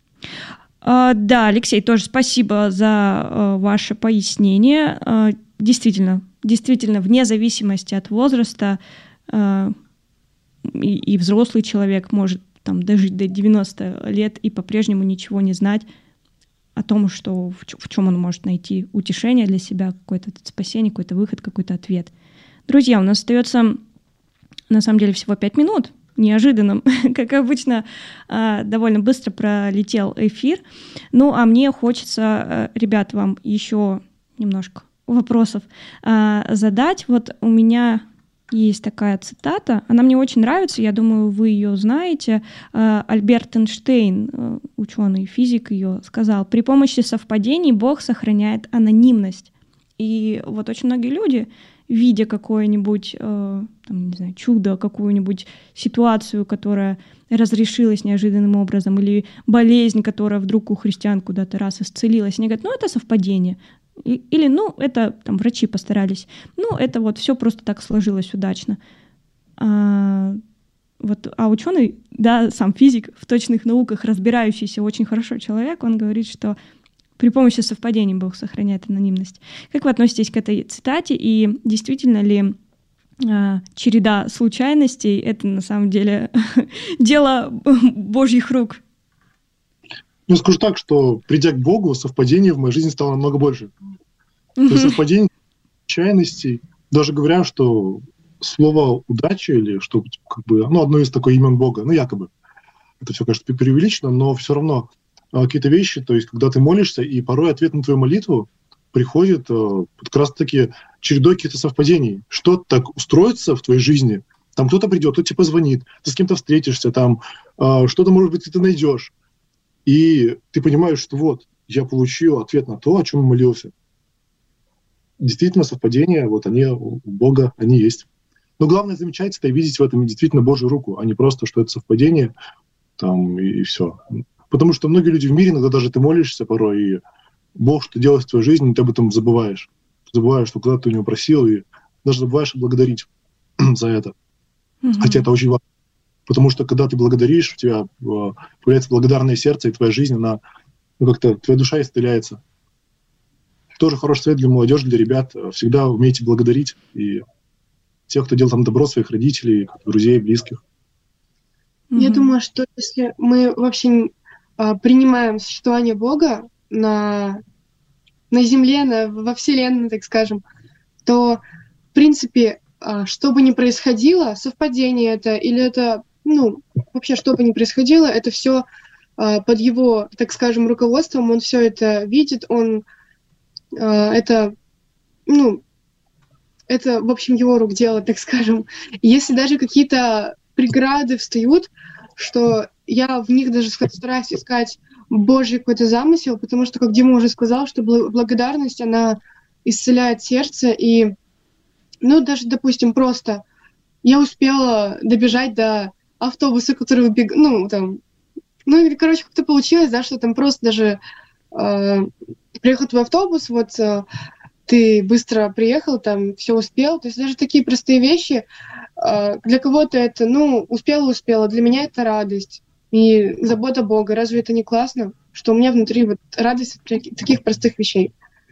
Э, да, Алексей, тоже спасибо за э, ваше пояснение. Э, действительно, Действительно, вне зависимости от возраста э, и, и взрослый человек может там, дожить до девяноста лет и по-прежнему ничего не знать о том, что, в, в чем он может найти утешение для себя, какое-то спасение, какой-то выход, какой-то ответ. Друзья, у нас остается на самом деле всего пять минут. Неожиданно, как обычно, э, довольно быстро пролетел эфир. Ну, а мне хочется, э, ребят, вам еще немножко вопросов э, задать. Вот у меня есть такая цитата, она мне очень нравится, я думаю, вы ее знаете. Э, Альберт Эйнштейн, э, ученый, физик, ее сказал: при помощи совпадений Бог сохраняет анонимность. И вот очень многие люди, видя какое-нибудь э, там, не знаю, чудо, какую-нибудь ситуацию, которая разрешилась неожиданным образом, или болезнь, которая вдруг у христиан куда-то раз исцелилась, они говорят, ну, это совпадение. Или, ну, это там врачи постарались. Ну, это вот все просто так сложилось удачно. А, вот, а ученый, да, сам физик, в точных науках разбирающийся очень хорошо человек, он говорит, что при помощи совпадений Бог сохраняет анонимность. Как вы относитесь к этой цитате? И действительно ли а, череда случайностей — это на самом деле дело Божьих рук? Ну, скажу так, что, придя к Богу, совпадений в моей жизни стало намного больше. Mm-hmm. То есть совпадений, случайностей, даже говоря, что слово «удача» или что, как бы, ну, одно из таких имен Бога, ну, якобы, это все, конечно, преувеличено, но все равно какие-то вещи, то есть когда ты молишься, и порой ответ на твою молитву приходит как раз-таки чередой каких-то совпадений. Что-то так устроится в твоей жизни, там кто-то придет, кто тебе позвонит, ты с кем-то встретишься, там что-то, может быть, ты найдешь. И ты понимаешь, что вот, я получил ответ на то, о чем молился. Действительно, совпадения, вот они у Бога, они есть. Но главное замечать это и видеть в этом действительно Божью руку, а не просто, что это совпадение, там, и, и все. Потому что многие люди в мире, иногда даже ты молишься порой, и Бог что делает в твоей жизни, и ты об этом забываешь. Забываешь, что когда ты у него просил, и даже забываешь благодарить за это. Mm-hmm. Хотя это очень важно. Потому что когда ты благодаришь, у тебя э, появляется благодарное сердце, и твоя жизнь, она, ну, как-то, твоя душа исцеляется. Тоже хороший совет для молодежи, для ребят. Всегда умейте благодарить. И тех, кто делал там добро, своих родителей, друзей, близких. Я mm-hmm. думаю, что если мы вообще э, принимаем существование Бога на, на Земле, на, во Вселенной, так скажем, то, в принципе, э, что бы ни происходило, совпадение это или это, ну, вообще, что бы ни происходило, это все э, под его, так скажем, руководством, он все это видит, он э, это, ну, это, в общем, его рук дело, так скажем. И если даже какие-то преграды встают, что я в них даже стараюсь искать Божий какой-то замысел, потому что, как Дима уже сказал, что благодарность, она исцеляет сердце, и, ну, даже, допустим, просто я успела добежать до автобуса, который убег... ну, там, ну, короче, как-то получилось, да, что там просто даже э, приехал твой автобус, вот э, ты быстро приехал, там, все успел, то есть даже такие простые вещи, э, для кого-то это, ну, успела-успела, для меня это радость и забота Бога. Разве это не классно, что у меня внутри вот радость от таких простых вещей?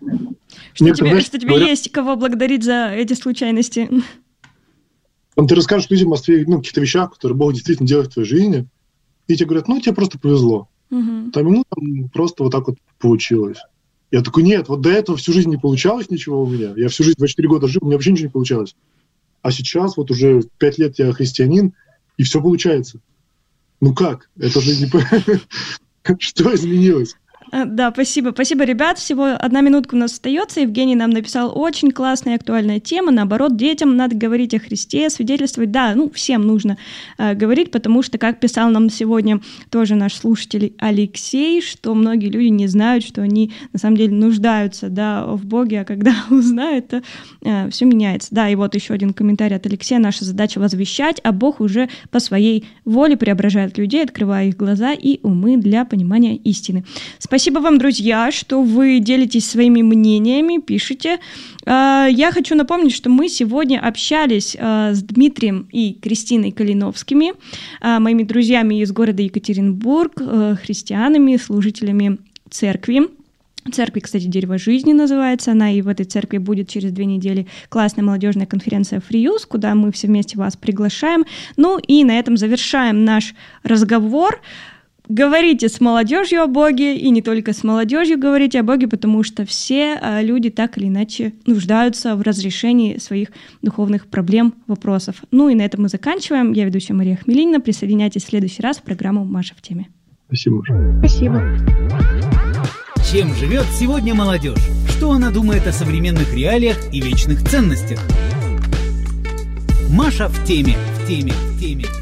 Что тебе, что тебе говорят... есть кого благодарить за эти случайности? Там ты расскажешь людям о своих, ну, каких-то вещах, которые Бог действительно делает в твоей жизни, и тебе говорят, ну, тебе просто повезло. Угу. Там, ну, там просто вот так вот получилось. Я такой, нет, вот до этого всю жизнь не получалось ничего у меня. Я всю жизнь, двадцать четыре года жил, у меня вообще ничего не получалось. А сейчас вот уже пять лет я христианин, и все получается. Ну как? Это же не... Что изменилось? Да, спасибо. Спасибо, ребят. Всего одна минутка у нас остается. Евгений нам написал очень классная и актуальная тема. Наоборот, детям надо говорить о Христе, свидетельствовать. Да, ну, всем нужно э, говорить, потому что, как писал нам сегодня тоже наш слушатель Алексей, что многие люди не знают, что они на самом деле нуждаются, да, в Боге, а когда узнают, то э, все меняется. Да, и вот еще один комментарий от Алексея. Наша задача возвещать, а Бог уже по своей воле преображает людей, открывая их глаза и умы для понимания истины. Спасибо вам, друзья, что вы делитесь своими мнениями, пишите. Я хочу напомнить, что мы сегодня общались с Дмитрием и Кристиной Калиновскими, моими друзьями из города Екатеринбург, христианами, служителями церкви. Церкви, кстати, «Дерево жизни» называется она, и в этой церкви будет через две недели классная молодежная конференция «Фриюз», куда мы все вместе вас приглашаем. Ну и на этом завершаем наш разговор. Говорите с молодежью о Боге, и не только с молодежью говорите о Боге, потому что все люди так или иначе нуждаются в разрешении своих духовных проблем, вопросов. Ну и на этом мы заканчиваем. Я ведущая Мария Хмелинина. Присоединяйтесь в следующий раз в программу «Маша в теме». Спасибо. Спасибо. Чем живет сегодня молодежь? Что она думает о современных реалиях и вечных ценностях? Маша в теме, в теме, в теме.